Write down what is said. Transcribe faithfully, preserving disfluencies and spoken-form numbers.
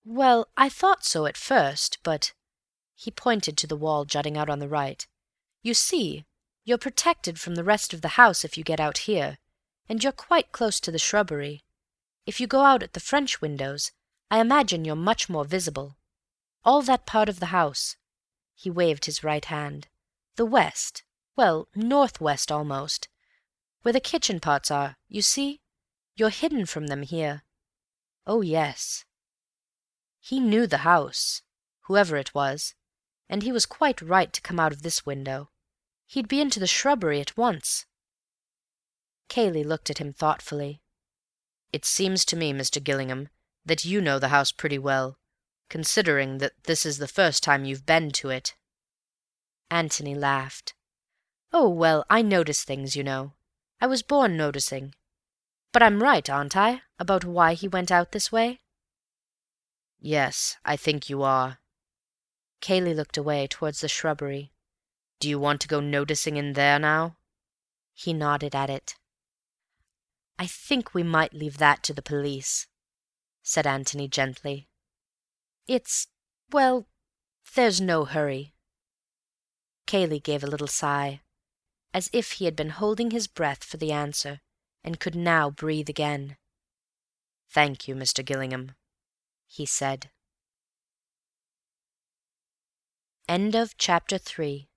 Well, I thought so at first, but—" he pointed to the wall jutting out on the right. "You see, you're protected from the rest of the house if you get out here, and you're quite close to the shrubbery. If you go out at the French windows, I imagine you're much more visible. All that part of the house," he waved his right hand, "the west, well, northwest almost, where the kitchen parts are, you see, you're hidden from them here. Oh, yes. He knew the house, whoever it was, and he was quite right to come out of this window. He'd be into the shrubbery at once." Cayley looked at him thoughtfully. "It seems to me, Mister Gillingham, that you know the house pretty well, considering that this is the first time you've been to it." Antony laughed. "Oh, well, I notice things, you know. I was born noticing. But I'm right, aren't I, about why he went out this way?" "Yes, I think you are." Cayley looked away towards the shrubbery. "Do you want to go noticing in there now?" He nodded at it. "I think we might leave that to the police," said Antony gently. "It's—well, there's no hurry." Cayley gave a little sigh, as if he had been holding his breath for the answer, and could now breathe again. "Thank you, Mister Gillingham," he said. End of chapter three.